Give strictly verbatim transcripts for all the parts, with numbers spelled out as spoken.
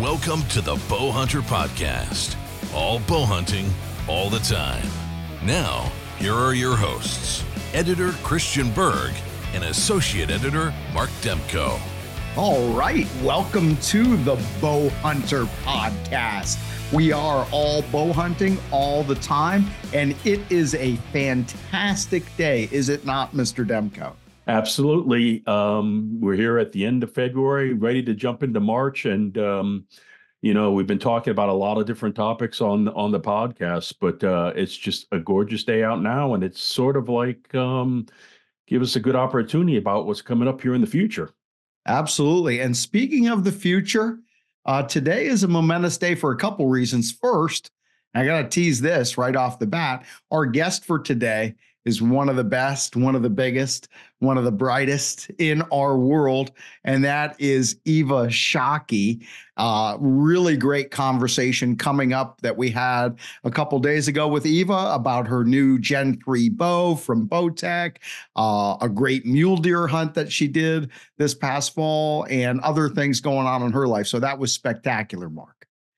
Welcome to the Bowhunter Podcast. All bow hunting, all the time. Now, here are your hosts, Editor Christian Berg and Associate Editor Mark Demko. All right, welcome to the Bowhunter Podcast. We are all bow hunting all the time, and it is a fantastic day, is it not, Mister Demko? Absolutely. Um, we're here at the end of February, ready to jump into March. And, um, you know, we've been talking about a lot of different topics on, on the podcast, but uh, it's just a gorgeous day out now. And it's sort of like um, give us a good opportunity about what's coming up here in the future. Absolutely. And speaking of the future, uh, today is a momentous day for a couple reasons. First, I got to tease this right off the bat. Our guest for today is one of the best, one of the biggest, one of the brightest in our world, and that is Eva Shockey. Uh, really great conversation coming up that we had a couple days ago with Eva about her new Gen three bow from Bowtech, uh, a great mule deer hunt that she did this past fall, and other things going on in her life. So that was spectacular, Mark.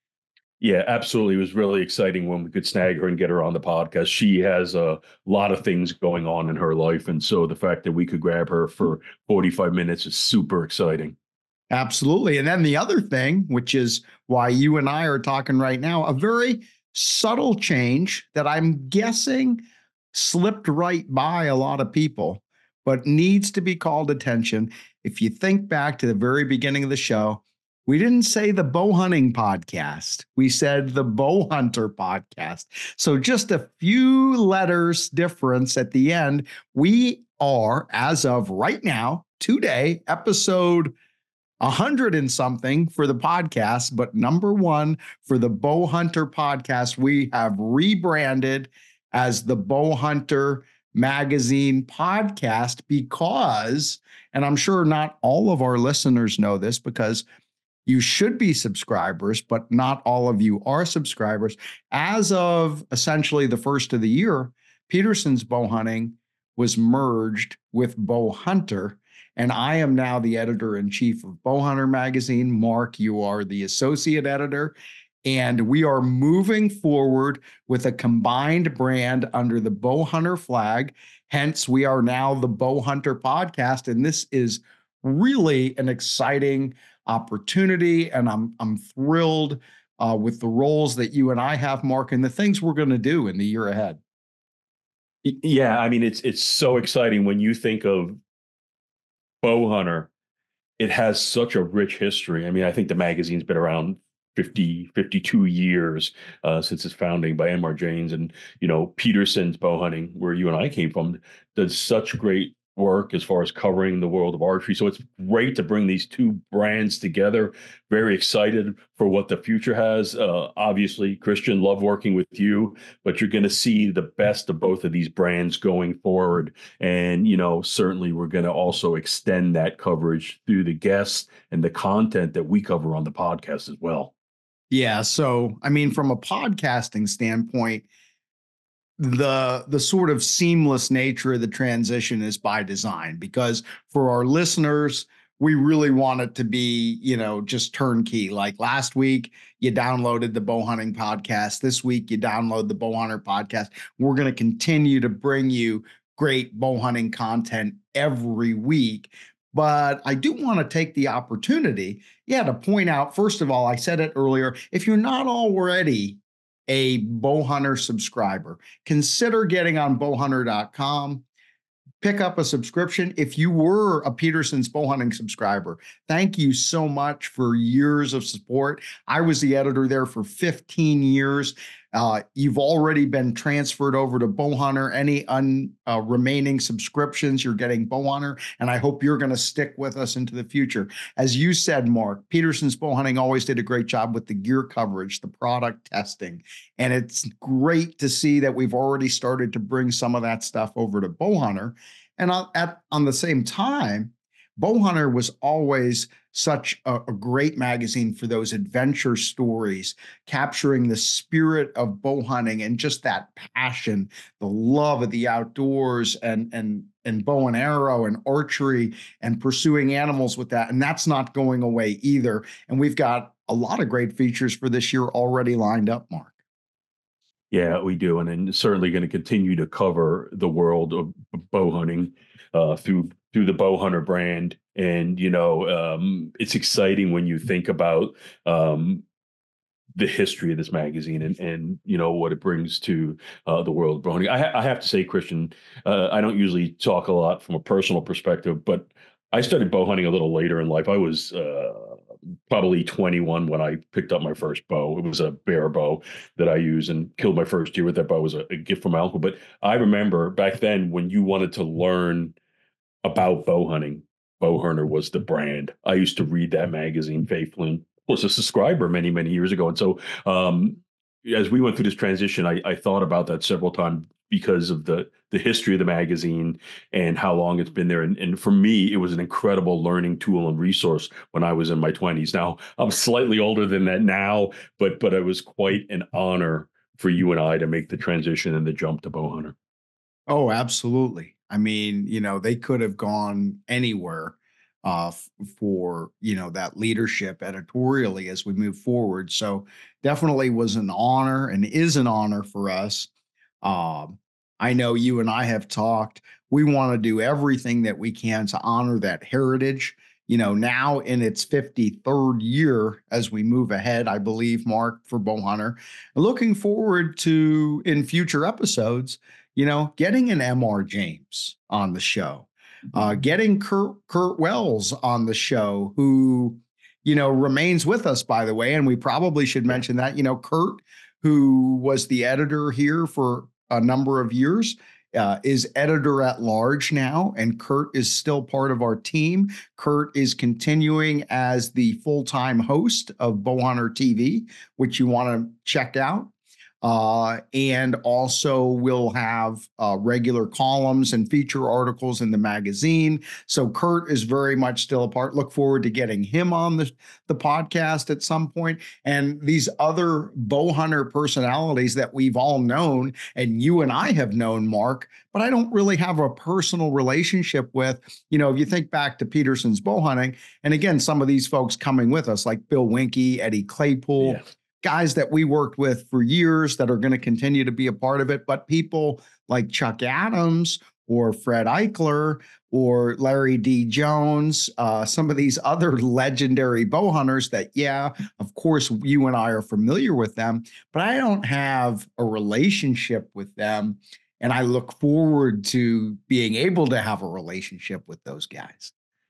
Yeah, absolutely. It was really exciting when we could snag her and get her on the podcast. She has a lot of things going on in her life. And so the fact that we could grab her for forty-five minutes is super exciting. Absolutely. And then the other thing, which is why you and I are talking right now, a very subtle change that I'm guessing slipped right by a lot of people, but needs to be called attention. If you think back to the very beginning of the show, we didn't say the bow hunting podcast. We said the Bowhunter Podcast. So just a few letters difference at the end. We are, as of right now, today, episode one hundred and something for the podcast, but number one for the Bowhunter Podcast, we have rebranded as the Bowhunter Magazine Podcast because, and I'm sure not all of our listeners know this because you should be subscribers, but not all of you are subscribers. As of essentially the first of the year, Peterson's Bow Hunting was merged with Bowhunter, and I am now the editor-in-chief of Bowhunter Magazine. Mark, you are the associate editor, and we are moving forward with a combined brand under the Bowhunter flag. Hence, we are now the Bowhunter Podcast, and this is really an exciting opportunity, and I'm I'm thrilled uh, with the roles that you and I have, Mark, and the things we're going to do in the year ahead. Yeah, I mean, it's it's so exciting when you think of Bowhunter. It has such a rich history. I mean, I think the magazine's been around fifty, fifty-two years uh, since its founding by M R Janes, and you know, Peterson's Bow Hunting, where you and I came from, does such great work as far as covering the world of archery. So it's great to bring these two brands together. Very excited for what the future has. Uh, obviously, Christian, love working with you, but you're going to see the best of both of these brands going forward. And, you know, certainly we're going to also extend that coverage through the guests and the content that we cover on the podcast as well. Yeah. So, I mean, from a podcasting standpoint, the the sort of seamless nature of the transition is by design, because for our listeners, we really want it to be, you know, just turnkey. Like last week, you downloaded the Bow Hunting Podcast. This week, you download the Bowhunter Podcast. We're going to continue to bring you great bow hunting content every week. But I do want to take the opportunity, yeah, to point out, first of all, I said it earlier, if you're not already a Bowhunter subscriber, consider getting on bowhunter dot com. Pick up a subscription. If you were a Peterson's Bow Hunting subscriber, thank you so much for years of support. I was the editor there for fifteen years. Uh, you've already been transferred over to Bowhunter. Any un, uh, remaining subscriptions, you're getting Bowhunter, and I hope you're going to stick with us into the future. As you said, Mark, Peterson's Bow Hunting always did a great job with the gear coverage, the product testing, and it's great to see that we've already started to bring some of that stuff over to Bowhunter. And on, at, on the same time, Bowhunter was always such a, a great magazine for those adventure stories, capturing the spirit of bow hunting and just that passion, the love of the outdoors and, and, and bow and arrow and archery and pursuing animals with that. And that's not going away either. And we've got a lot of great features for this year already lined up, Mark. Yeah, we do, and then certainly going to continue to cover the world of bow hunting uh, through through the Bowhunter brand. And you know, um, it's exciting when you think about um, the history of this magazine and and you know what it brings to uh, the world of bow hunting. I, ha- I have to say, Christian, uh, I don't usually talk a lot from a personal perspective, but I started bow hunting a little later in life. I was uh, probably twenty-one when I picked up my first bow. It was a bear bow that I used and killed my first deer with that bow. It was a, a gift from my uncle. But I remember back then when you wanted to learn about bow hunting, Bowhunter was the brand. I used to read that magazine faithfully. Was a subscriber many, many years ago. And so um, as we went through this transition, I, I thought about that several times because of the the history of the magazine and how long it's been there. And, and for me, it was an incredible learning tool and resource when I was in my twenties. Now, I'm slightly older than that now, but but it was quite an honor for you and I to make the transition and the jump to Bowhunter. Oh, absolutely. I mean, you know, they could have gone anywhere uh, f- for, you know, that leadership editorially as we move forward. So definitely was an honor and is an honor for us. Um, I know you and I have talked. We want to do everything that we can to honor that heritage. You know, now in its fifty-third year as we move ahead, I believe, Mark, for Bowhunter. Looking forward to in future episodes, you know, getting an M R James on the show, uh, getting Kurt, Kurt Wells on the show, who, you know, remains with us, by the way. And we probably should mention that, you know, Kurt, who was the editor here for a number of years, uh, is editor at large now. And Kurt is still part of our team. Kurt is continuing as the full-time host of Bowhunter T V, which you want to check out. Uh, and also we'll have uh, regular columns and feature articles in the magazine. So Kurt is very much still a part. Look forward to getting him on the, the podcast at some point. And these other Bowhunter personalities that we've all known, and you and I have known, Mark, but I don't really have a personal relationship with. You know, if you think back to Peterson's Bowhunting, and again, some of these folks coming with us, like Bill Winke, Eddie Claypool, yeah. Guys that we worked with for years that are going to continue to be a part of it, but people like Chuck Adams or Fred Eichler or Larry D. Jones, uh, some of these other legendary bow hunters that, yeah, of course, you and I are familiar with them, but I don't have a relationship with them. And I look forward to being able to have a relationship with those guys.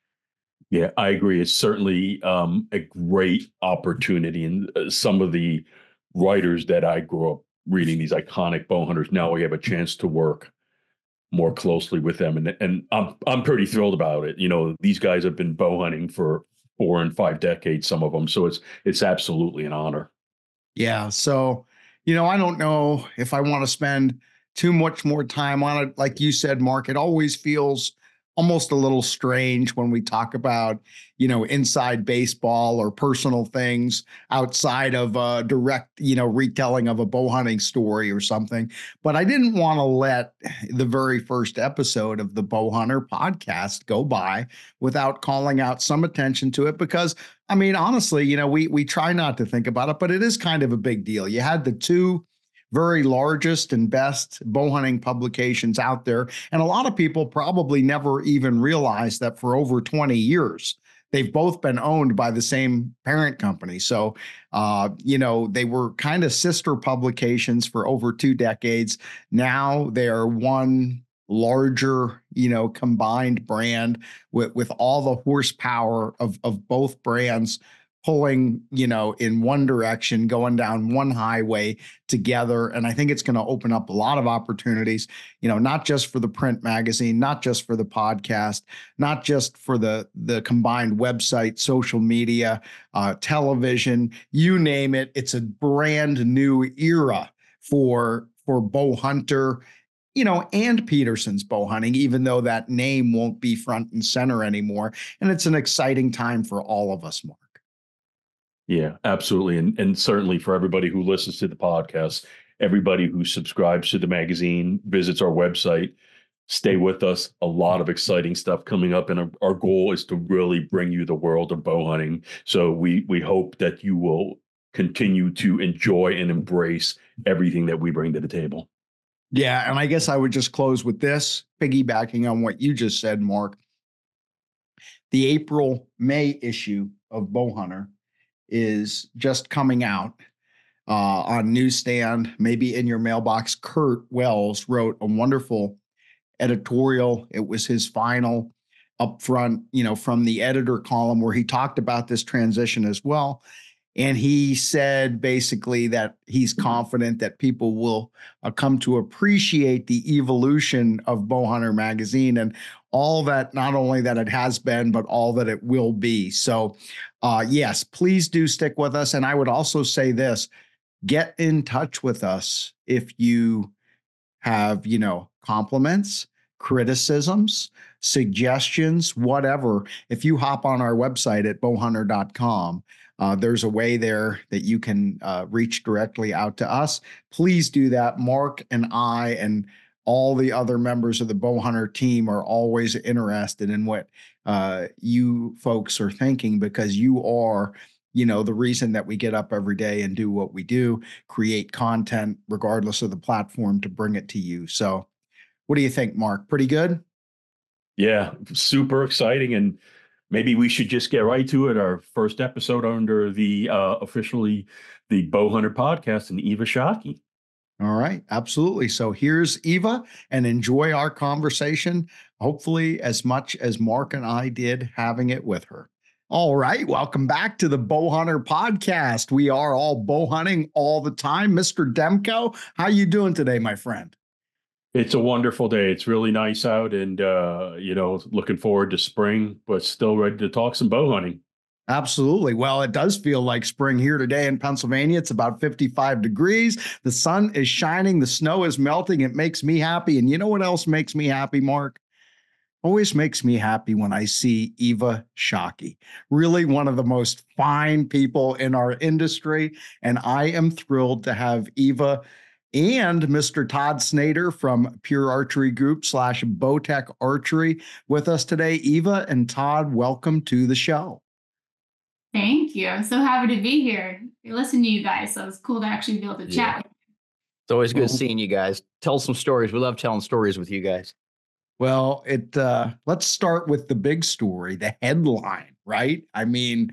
Yeah, I agree. It's certainly um, a great opportunity. And uh, some of the writers that I grew up reading, these iconic bow hunters, now we have a chance to work more closely with them. And, and I'm I'm pretty thrilled about it. You know, these guys have been bow hunting for four and five decades, some of them. So it's it's absolutely an honor. Yeah. So, you know, I don't know if I want to spend too much more time on it. Like you said, Mark, it always feels almost a little strange when we talk about, you know, inside baseball or personal things outside of a direct, you know, retelling of a bow hunting story or something. But I didn't want to let the very first episode of the Bowhunter podcast go by without calling out some attention to it, because I mean, honestly, you know, we we try not to think about it, but it is kind of a big deal. You had the two very largest and best bow hunting publications out there. And a lot of people probably never even realized that for over twenty years, they've both been owned by the same parent company. So, uh, you know, they were kind of sister publications for over two decades. Now they are one larger, you know, combined brand with, with all the horsepower of, of both brands pulling, you know, in one direction, going down one highway together. And I think it's going to open up a lot of opportunities, you know, not just for the print magazine, not just for the podcast, not just for the, the combined website, social media, uh, television, you name it. It's a brand new era for, for Bowhunter, you know, and Peterson's bow hunting, even though that name won't be front and center anymore. And it's an exciting time for all of us, Mark. Yeah, absolutely. And and certainly for everybody who listens to the podcast, everybody who subscribes to the magazine, visits our website, stay with us. A lot of exciting stuff coming up, and our, our goal is to really bring you the world of bow hunting. So we we hope that you will continue to enjoy and embrace everything that we bring to the table. Yeah, and I guess I would just close with this, piggybacking on what you just said, Mark. The April May issue of Bowhunter is just coming out uh, on newsstand, maybe in your mailbox. Kurt Wells wrote a wonderful editorial. It was his final up front, you know, from the editor column, where he talked about this transition as well. And he said basically that he's confident that people will uh, come to appreciate the evolution of Bowhunter magazine and all that, not only that it has been, but all that it will be. So uh, yes, please do stick with us. And I would also say this, get in touch with us if you have, you know, compliments, criticisms, suggestions, whatever. If you hop on our website at bowhunter dot com, Uh, there's a way there that you can uh, reach directly out to us. Please do that. Mark and I and all the other members of the Bowhunter team are always interested in what uh, you folks are thinking, because you are, you know, the reason that we get up every day and do what we do, create content regardless of the platform to bring it to you. So what do you think, Mark? Pretty good? Yeah, super exciting. And maybe we should just get right to it. Our first episode under the uh, officially the Bowhunter podcast and Eva Shockey. All right, absolutely. So here's Eva, and enjoy our conversation, hopefully as much as Mark and I did having it with her. All right, welcome back to the Bowhunter podcast. We are all bow hunting all the time. Mister Demko, how you doing today, my friend? It's a wonderful day. It's really nice out, and, uh, you know, looking forward to spring, but still ready to talk some bow hunting. Absolutely. Well, it does feel like spring here today in Pennsylvania. It's about fifty-five degrees. The sun is shining. The snow is melting. It makes me happy. And you know what else makes me happy, Mark? Always makes me happy when I see Eva Shockey, really one of the most fine people in our industry. And I am thrilled to have Eva and Mister Todd Snader from Pure Archery Group slash Bowtech Archery with us today. Eva and Todd, welcome to the show. Thank you. I'm so happy to be here. I listen to you guys, so it's cool to actually be able to yeah. chat with you. It's always good seeing you guys. Tell some stories. We love telling stories with you guys. Well, it uh, let's start with the big story, the headline, right? I mean,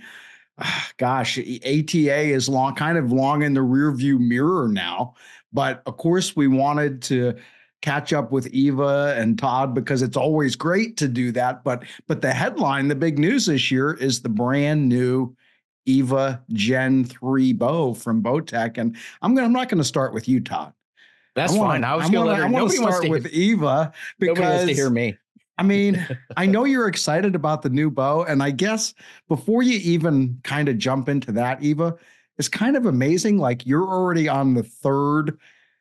gosh, A T A is long, kind of long in the rearview mirror now. But of course, we wanted to catch up with Eva and Todd because it's always great to do that. But but the headline, the big news this year is the brand new Eva Gen three bow from Bowtech. And I'm gonna I'm not going to start with you, Todd. That's I wanna, fine. I was going to let her. I want to start wants to with hear, Eva because nobody wants to hear me. I mean, I know you're excited about the new bow, and I guess before you even kind of jump into that, Eva, it's kind of amazing. Like, you're already on the third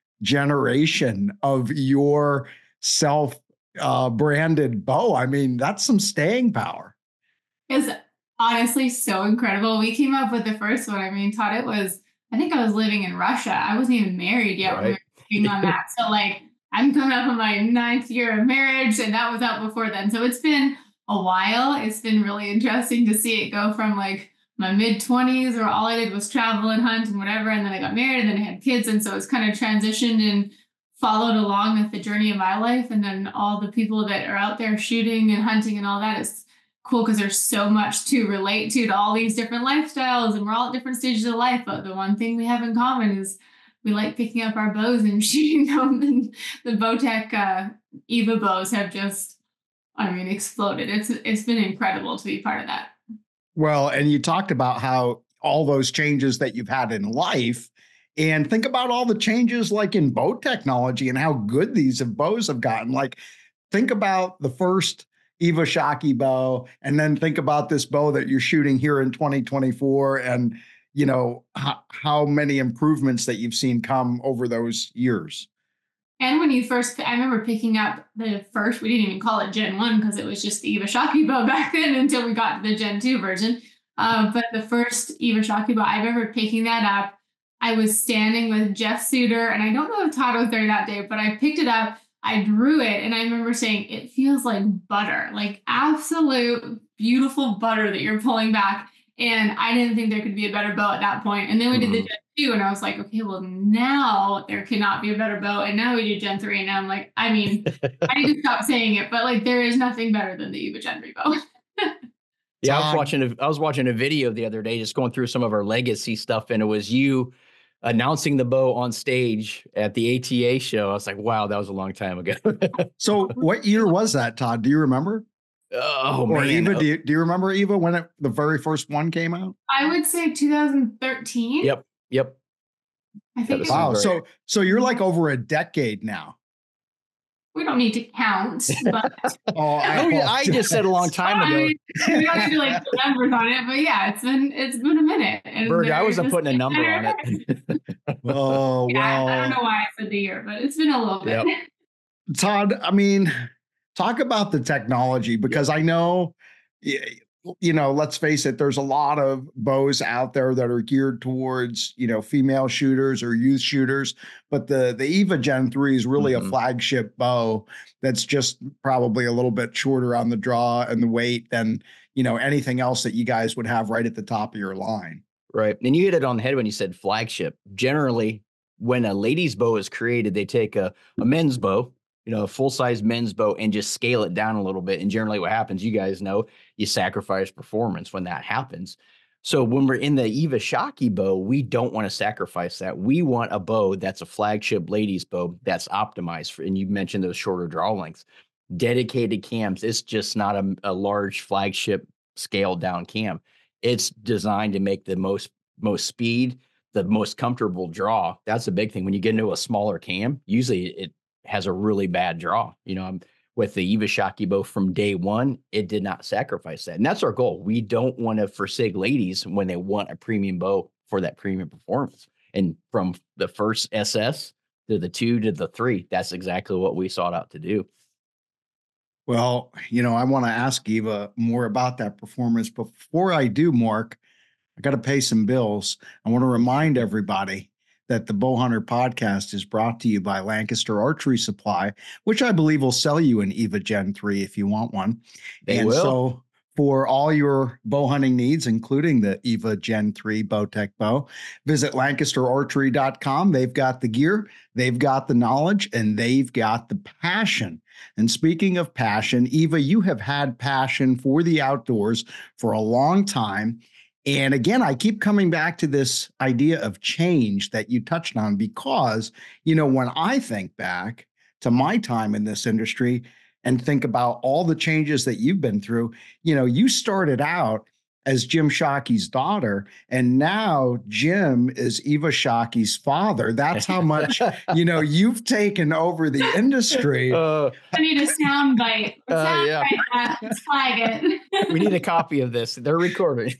generation of your self uh, branded bow. I mean, that's some staying power. It's honestly so incredible. We came up with the first one. I mean, Todd, it was, I think I was living in Russia. I wasn't even married yet Right. when we were working on that. So like, I'm coming up on my ninth year of marriage, and that was out before then. So it's been a while. It's been really interesting to see it go from like my mid twenties, where all I did was travel and hunt and whatever. And then I got married, and then I had kids. And so it's kind of transitioned and followed along with the journey of my life. And then all the people that are out there shooting and hunting and all that is cool, because there's so much to relate to, to all these different lifestyles, and we're all at different stages of life. But the one thing we have in common is we like picking up our bows and shooting them. And the Bowtech uh, Eva bows have just, I mean, exploded. It's It's been incredible to be part of that. Well, and you talked about how all those changes that you've had in life, and think about all the changes like in bow technology and how good these bows have gotten. Like, think about the first Eva Shockey bow, and then think about this bow that you're shooting here in twenty twenty-four, and you know, how, how many improvements that you've seen come over those years. And when you first, I remember picking up the first, we didn't even call it Gen one because it was just the Eva Shockey bow back then until we got to the Gen two version. Uh, but the first Eva Shockey bow, I remember picking that up. I was standing with Jeff Suter, and I don't know if Todd was there that day, but I picked it up. I drew it and I remember saying, it feels like butter, like absolute beautiful butter that you're pulling back. And I didn't think there could be a better bow at that point. And then we mm-hmm. did the Gen two and I was like, okay, well now there cannot be a better bow. And now we do Gen three. And now I'm like, I mean, I need to stop saying it, but like there is nothing better than the EVA Gen three bow. Yeah, I was watching a, I was watching a video the other day, just going through some of our legacy stuff, and it was you announcing the bow on stage at the A T A show. I was like, wow, that was a long time ago. So what year was that, Todd? Do you remember? Oh, or man. Eva, do you, do you remember, Eva, when it, the very first one came out? I would say two thousand thirteen. Yep, yep. I think. Wow, so so you're like over a decade now. We don't need to count, but oh, I, I just said a long time ago. We don't need to like put numbers on it, but yeah, it's been it's been a minute. And Berg, I wasn't putting a number on it. Oh, yeah, well. I don't know why I said the year, but it's been a little bit. Yep. Todd, I mean, talk about the technology, because I know, you know, let's face it, there's a lot of bows out there that are geared towards, you know, female shooters or youth shooters, but the, the EVA Gen three is really mm-hmm. a flagship bow that's just probably a little bit shorter on the draw and the weight than, you know, anything else that you guys would have right at the top of your line. Right. And you hit it on the head when you said flagship. Generally, when a lady's bow is created, they take a, a men's bow, you know, a full-size men's bow, and just scale it down a little bit. And generally what happens, you guys know, you sacrifice performance when that happens. So when we're in the EVA Shockey bow, we don't want to sacrifice that. We want a bow that's a flagship ladies bow that's optimized for, and you mentioned those shorter draw lengths, dedicated cams. It's just not a, a large flagship scaled down cam. It's designed to make the most, most speed, the most comfortable draw. That's a big thing. When you get into a smaller cam, usually it has a really bad draw. You know, I'm with the EVA Shockey bow from day one, it did not sacrifice that. And that's our goal. We don't want to forsake ladies when they want a premium bow for that premium performance. And from the first S S to the two to the three, that's exactly what we sought out to do. Well, you know, I want to ask Eva more about that performance. But before I do, Mark, I got to pay some bills. I want to remind everybody that the Bowhunter podcast is brought to you by Lancaster Archery Supply, which I believe will sell you an EVA Gen three if you want one. They and will. So for all your bow hunting needs, including the EVA Gen three Bowtech bow, visit lancaster archery dot com. They've got the gear, they've got the knowledge, and they've got the passion. And speaking of passion, Eva, you have had passion for the outdoors for a long time. And again, I keep coming back to this idea of change that you touched on, because, you know, when I think back to my time in this industry and think about all the changes that you've been through, you know, you started out as Jim Shockey's daughter, and now Jim is Eva Shockey's father. That's how much, you know, you've taken over the industry. Uh, I need a sound bite. A uh, sound yeah. bite. Uh, flag it. We need a copy of this. They're recording.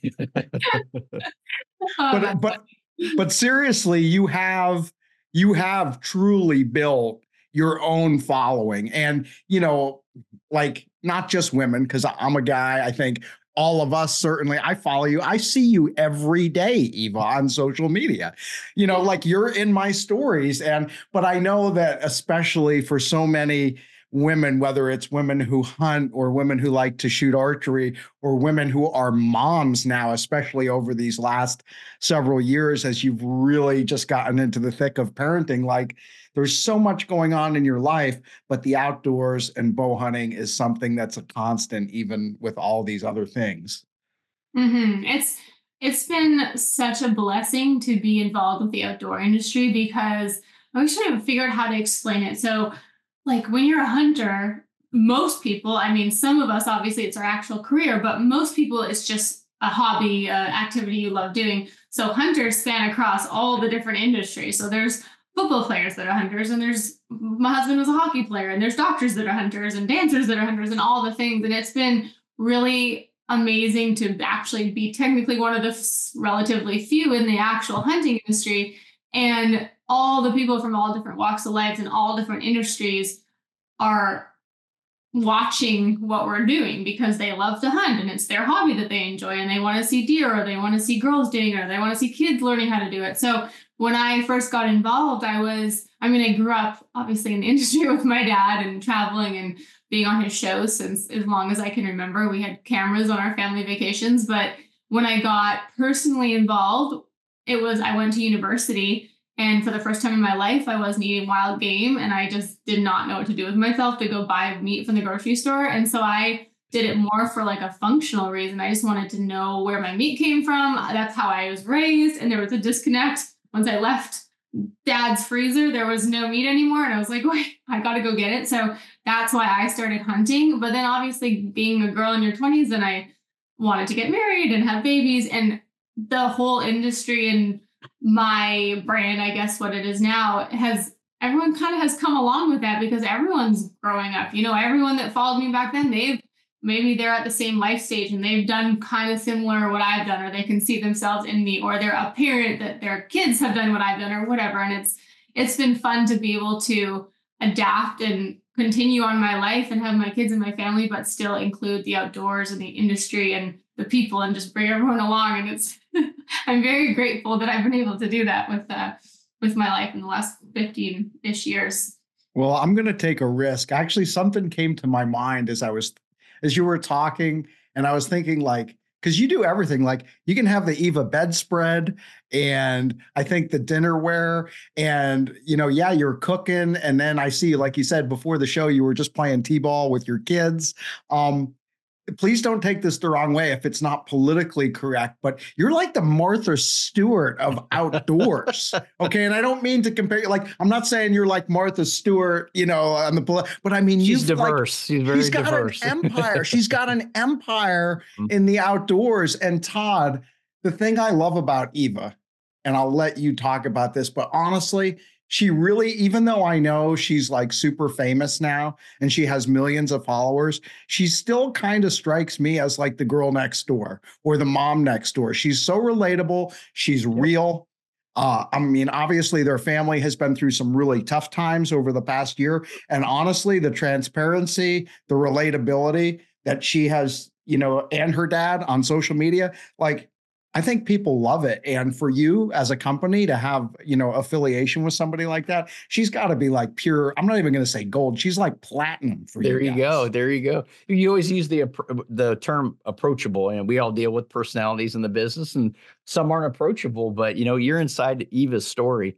Oh, but but but seriously, you have you have truly built your own following, and you know, like not just women, because I'm a guy. I think all of us, certainly, I follow you. I see you every day, Eva, on social media. You know, like you're in my stories, and but I know that especially for so many women, whether it's women who hunt or women who like to shoot archery or women who are moms now, especially over these last several years, as you've really just gotten into the thick of parenting, like there's so much going on in your life, but the outdoors and bow hunting is something that's a constant, even with all these other things. Mm-hmm. It's it's been such a blessing to be involved with the outdoor industry, because I wish I figured out how to explain it. So like when you're a hunter, most people, I mean, some of us, obviously it's our actual career, but most people it's just a hobby, uh, activity you love doing. So hunters span across all the different industries. So there's football players that are hunters, and there's, my husband was a hockey player, and there's doctors that are hunters and dancers that are hunters and all the things. And it's been really amazing to actually be technically one of the f- relatively few in the actual hunting industry. And all the people from all different walks of life and all different industries are watching what we're doing because they love to hunt and it's their hobby that they enjoy, and they want to see deer, or they want to see girls doing it, or they want to see kids learning how to do it. So when I first got involved, I was, I mean, I grew up obviously in the industry with my dad and traveling and being on his shows since as long as I can remember. We had cameras on our family vacations. But when I got personally involved, it was, I went to university, and for the first time in my life, I wasn't eating wild game, and I just did not know what to do with myself to go buy meat from the grocery store. And so I did it more for like a functional reason. I just wanted to know where my meat came from. That's how I was raised. And there was a disconnect. Once I left dad's freezer, there was no meat anymore. And I was like, wait, I got to go get it. So that's why I started hunting. But then obviously being a girl in your twenties, and I wanted to get married and have babies, and the whole industry and my brand, I guess what it is now, has everyone kind of has come along with that because everyone's growing up. You know, everyone that followed me back then, they've maybe they're at the same life stage and they've done kind of similar what I've done, or they can see themselves in me, or they're a parent that their kids have done what I've done or whatever. And it's it's been fun to be able to adapt and continue on my life and have my kids and my family, but still include the outdoors and the industry and the people and just bring everyone along. And it's I'm very grateful that I've been able to do that with uh, with my life in the last fifteen-ish years. Well, I'm going to take a risk. Actually, something came to my mind as I was as you were talking, and I was thinking, like, because you do everything. Like, you can have the Eva bedspread, and I think the dinnerware, and, you know, yeah, you're cooking. And then I see, like you said, before the show, you were just playing t-ball with your kids. Um, please don't take this the wrong way if it's not politically correct, but you're like the Martha Stewart of outdoors. Okay. And I don't mean to compare you. Like, I'm not saying you're like Martha Stewart, you know, on the, but I mean, she's you've diverse. Like, she's very she's got diverse. an empire. She's got an empire in the outdoors. And Todd, the thing I love about Eva, and I'll let you talk about this, but honestly, she really, even though I know she's like super famous now and she has millions of followers, she still kind of strikes me as like the girl next door or the mom next door. She's so relatable. She's real. Uh, I mean, obviously their family has been through some really tough times over the past year. And honestly, the transparency, the relatability that she has, you know, and her dad on social media, like, I think people love it. And for you as a company to have, you know, affiliation with somebody like that, she's got to be like pure. I'm not even going to say gold. She's like platinum for you. There you go. There you go. You always use the the term approachable, and we all deal with personalities in the business, and some aren't approachable. But you know, you're inside Eva's story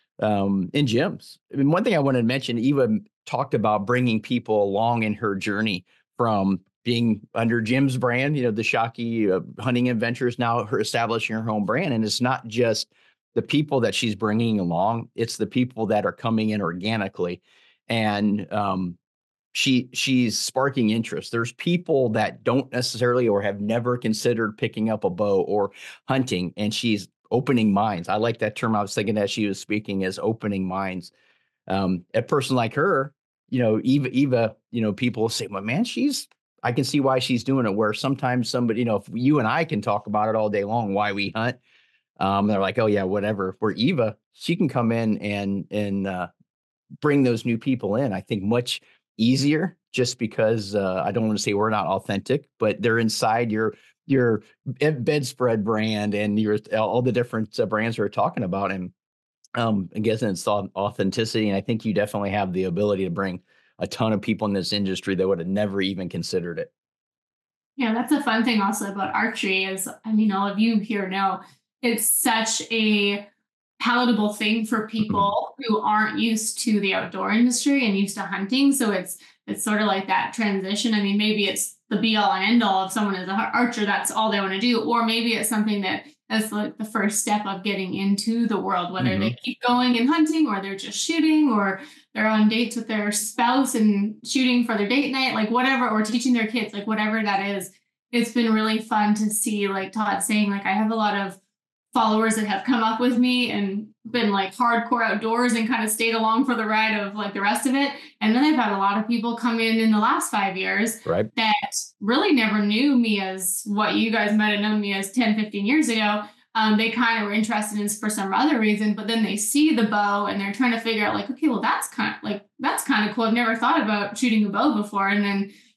um, in Jim's. I mean, one thing I wanted to mention, Eva talked about bringing people along in her journey from being under Jim's brand, you know, the Shockey uh, Hunting Adventures, now her establishing her home brand. And it's not just the people that she's bringing along, it's the people that are coming in organically. And um, she she's sparking interest. There's people that don't necessarily or have never considered picking up a bow or hunting, and she's opening minds. I like that term. I was thinking as she was speaking, as opening minds. Um, a person like her, you know, Eva, Eva, you know, people say, well, man, she's, I can see why she's doing it, where sometimes somebody, you know, if you and I can talk about it all day long, why we hunt. Um, they're like, oh yeah, whatever. Where Eva, she can come in and, and, uh, bring those new people in. I think much easier, just because, uh, I don't want to say we're not authentic, but they're inside your, your bedspread brand and your, all the different uh, brands we're talking about. And, um, I guess it's authenticity. And I think you definitely have the ability to bring a ton of people in this industry that would have never even considered it. Yeah, that's a fun thing also about archery is, I mean, all of you here know it's such a palatable thing for people mm-hmm. who aren't used to the outdoor industry and used to hunting. So it's it's sort of like that transition. I mean, maybe it's the be all and end all of someone as an archer, that's all they want to do. Or maybe it's something that that's like the first step of getting into the world, whether mm-hmm. they keep going and hunting, or they're just shooting, or they're on dates with their spouse and shooting for their date night, like whatever, or teaching their kids, like whatever that is. It's been really fun to see, like Todd saying, like I have a lot of followers that have come up with me and been like hardcore outdoors and kind of stayed along for the ride of like the rest of it. And then I've had a lot of people come in in the last five years right. that really never knew me as what you guys might have known me as ten, fifteen years ago. Um, they kind of were interested in this for some other reason, but then they see the bow and they're trying to figure out like, okay, well, that's kind of like, that's kind of cool. I've never thought about shooting a bow before. And then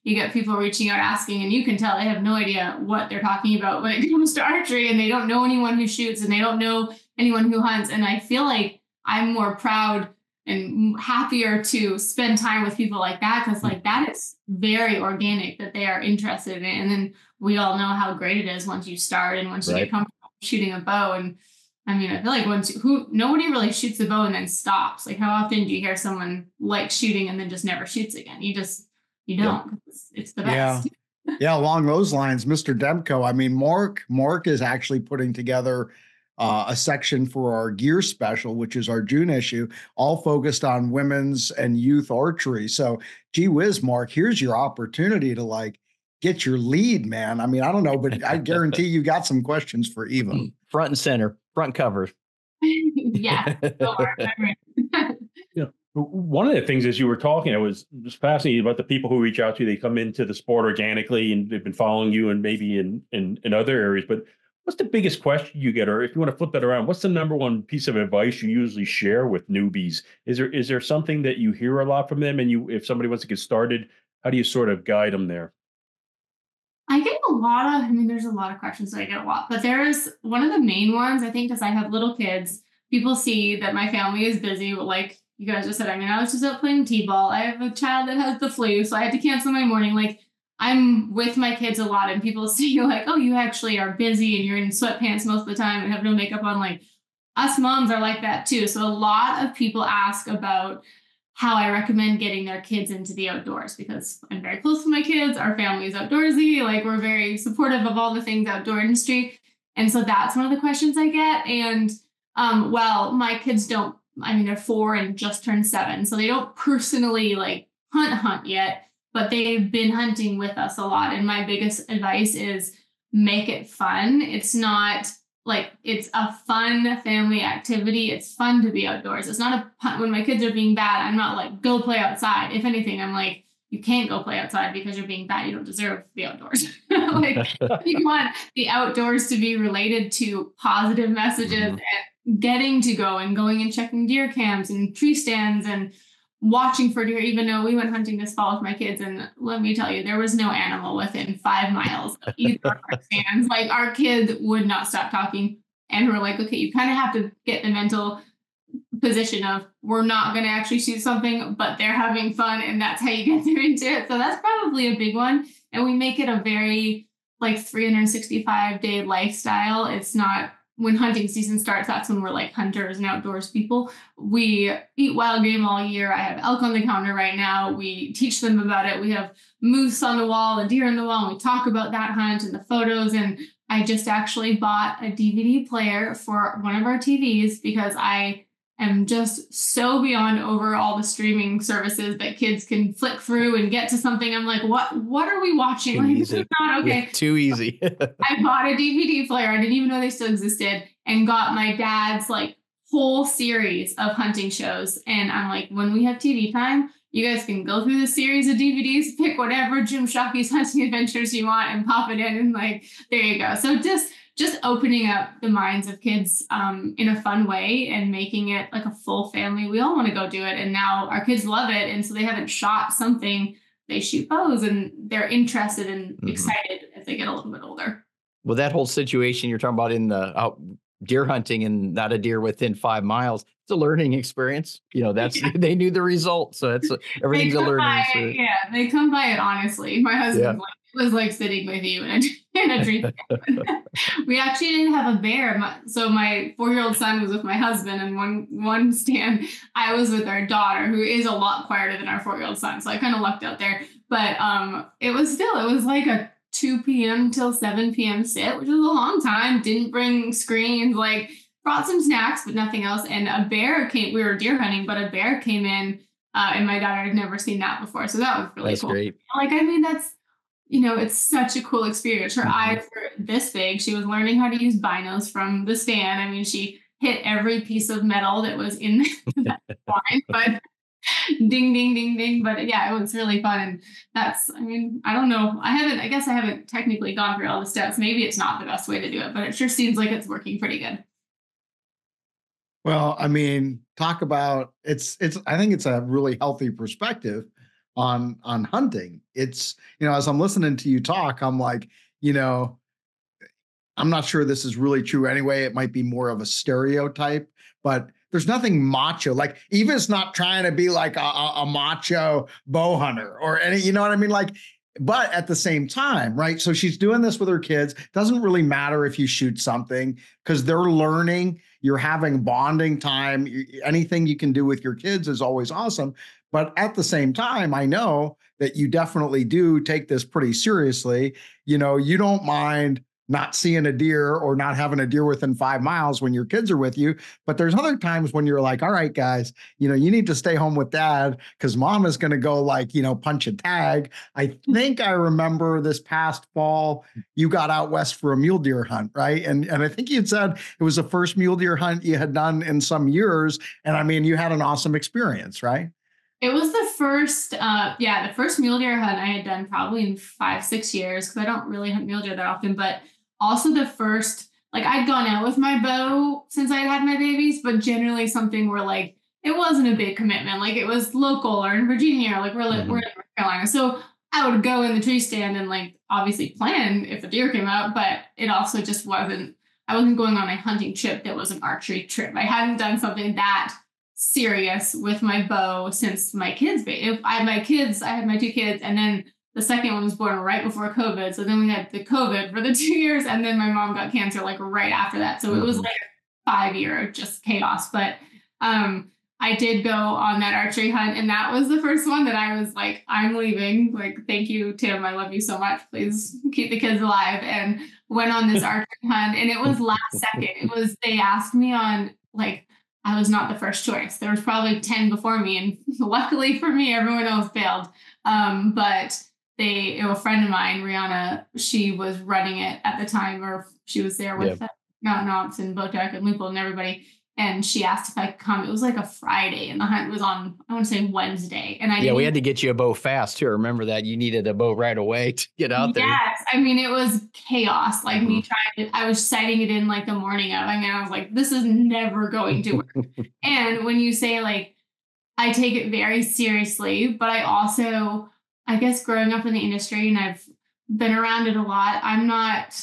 you get people reaching out asking, and you can tell they have no idea what they're talking about when it comes to archery, and they don't know anyone who shoots, and they don't know anyone who hunts. And I feel like I'm more proud and happier to spend time with people like that, because like that is very organic that they are interested in it. And then we all know how great it is once you start and once you Right. get comfortable shooting a bow. And I mean, I feel like once you, who nobody really shoots a bow and then stops. Like, how often do you hear someone like shooting and then just never shoots again? You just you don't. Yeah. It's, it's the Yeah. best. Yeah, along those lines, Mister Demko, I mean, Mark, Mark is actually putting together uh, a section for our gear special, which is our June issue, all focused on women's and youth archery. So, gee whiz, Mark, here's your opportunity to like get your lead, man. I mean, I don't know, but I guarantee you got some questions for Eva. Front and center, front cover. Yeah. So hard. Yeah. One of the things as you were talking, I was just fascinated about the people who reach out to you. They come into the sport organically and they've been following you and maybe in, in, in other areas. But what's the biggest question you get? Or if you want to flip that around, what's the number one piece of advice you usually share with newbies? Is there is there something that you hear a lot from them? And you, if somebody wants to get started, how do you sort of guide them there? I get a lot of, I mean, there's a lot of questions that I get a lot, but there's one of the main ones, I think, because I have little kids. People see that my family is busy, but like you guys just said, I mean, I was just out playing t-ball. I have a child that has the flu, so I had to cancel my morning. Like, I'm with my kids a lot, and people see like, oh, you actually are busy and you're in sweatpants most of the time and have no makeup on. Like, us moms are like that too. So a lot of people ask about how I recommend getting their kids into the outdoors, because I'm very close to my kids. Our family is outdoorsy. Like, we're very supportive of all the things outdoor industry. And so that's one of the questions I get. And um, well, my kids don't, I mean, they're four and just turned seven. So they don't personally like hunt hunt yet, but they've been hunting with us a lot. And my biggest advice is make it fun. It's not like, it's a fun family activity. It's fun to be outdoors. It's not a, when my kids are being bad, I'm not like, go play outside. If anything, I'm like, you can't go play outside because you're being bad. You don't deserve the outdoors. Like, you want the outdoors to be related to positive messages Mhm. and getting to go and going and checking deer cams and tree stands and watching for deer. Even though we went hunting this fall with my kids, and let me tell you, there was no animal within five miles of either of our stands. Like, our kids would not stop talking, and we're like, okay, you kind of have to get the mental position of, we're not going to actually shoot something, but they're having fun, and that's how you get them into it. So that's probably a big one. And we make it a very like three hundred sixty-five day lifestyle. It's not, when hunting season starts, that's when we're like hunters and outdoors people. We eat wild game all year. I have elk on the counter right now. We teach them about it. We have moose on the wall and deer on the wall, and we talk about that hunt and the photos. And I just actually bought a D V D player for one of our T Vs because I am just so beyond over all the streaming services that kids can flick through and get to something. I'm like, what, what are we watching? Too Like, this easy. is not okay. Yeah, too easy. I bought a D V D player. I didn't even know they still existed, and got my dad's like whole series of hunting shows. And I'm like, when we have T V time, you guys can go through the series of D V Ds, pick whatever Jim Shockey's hunting adventures you want and pop it in, and like, there you go. So just just opening up the minds of kids um, in a fun way and making it like a full family. We all want to go do it. And now our kids love it. And so they haven't shot something, they shoot bows, and they're interested and Mhm. excited as they get a little bit older. Well, that whole situation you're talking about in the out deer hunting and not a deer within five miles, it's a learning experience. You know, that's, Yeah. they knew the result. So it's a, everything's They a come learning by it, experience. yeah, they come by it honestly. My husband Yeah. like, it was like sitting with you in a, in a tree. We actually didn't have a bear. My, so my four-year-old son was with my husband, and one one stand I was with our daughter, who is a lot quieter than our four-year-old son. So I kind of lucked out there. But um, it was still, it was like a two p.m. till seven p.m. sit, which was a long time. Didn't bring screens, like brought some snacks, but nothing else. And a bear came, we were deer hunting, but a bear came in, uh, and my daughter had never seen that before. So that was really That's cool. great. Like, I mean, that's, you know, it's such a cool experience. Her Mhm. eyes were this big. She was learning how to use binos from the stand. I mean, she hit every piece of metal that was in that line, but ding, ding, ding, ding. But yeah, it was really fun. And that's, I mean, I don't know. I haven't, I guess I haven't technically gone through all the steps. Maybe it's not the best way to do it, but it sure seems like it's working pretty good. Well, I mean, talk about it's it's I think it's a really healthy perspective on on hunting. It's, you know, as I'm listening to you talk, I'm like, you know, I'm not sure this is really true anyway. It might be more of a stereotype, but there's nothing macho. Like Eva's not trying to be like a, a, a macho bow hunter or any, you know what I mean? Like, but at the same time, right? So she's doing this with her kids. Doesn't really matter if you shoot something because they're learning. You're having bonding time. Anything you can do with your kids is always awesome. But at the same time, I know that you definitely do take this pretty seriously. You know, you don't mind not seeing a deer or not having a deer within five miles when your kids are with you. But there's other times when you're like, all right, guys, you know, you need to stay home with dad because mom is going to go like, you know, punch a tag. I think I remember this past fall, you got out west for a mule deer hunt, right? And, and I think you'd said it was the first mule deer hunt you had done in some years. And I mean, you had an awesome experience, right? It was the first, uh, yeah, the first mule deer hunt I had done probably in five, six years because I don't really hunt mule deer that often, but also the first, like I'd gone out with my bow since I'd had my babies, but generally something where like, it wasn't a big commitment. Like it was local or in Virginia, or like we're, mm-hmm. we're in North Carolina. So I would go in the tree stand and like obviously plan if a deer came out, but it also just wasn't, I wasn't going on a hunting trip that was an archery trip. I hadn't done something that serious with my bow since my kids. If I had my kids, I had my two kids, and then the second one was born right before COVID. So then we had the COVID for the two years, and then my mom got cancer like right after that. So mm-hmm. it was like a five year of just chaos. But um, I did go on that archery hunt, and that was the first one that I was like, I'm leaving. Like, thank you, Tim. I love you so much. Please keep the kids alive. And went on this archery hunt, and it was last second. It was, they asked me on like, I was not the first choice. There was probably ten before me, and luckily for me, everyone else bailed. Um, but they, a friend of mine, Rihanna, she was running it at the time, or she was there with yeah. Mountain Ops and Bowtech and Loophole and everybody. And she asked if I could come. It was like a Friday, and the hunt was on, I want to say Wednesday. And I yeah, we had to get you a bow fast too. Remember that you needed a bow right away to get out there. Yes, I mean it was chaos. Like mm-hmm. me trying to, I was sighting it in like the morning of. I mean, I was like, this is never going to work. And when you say like, I take it very seriously, but I also, I guess, growing up in the industry, and I've been around it a lot. I'm not,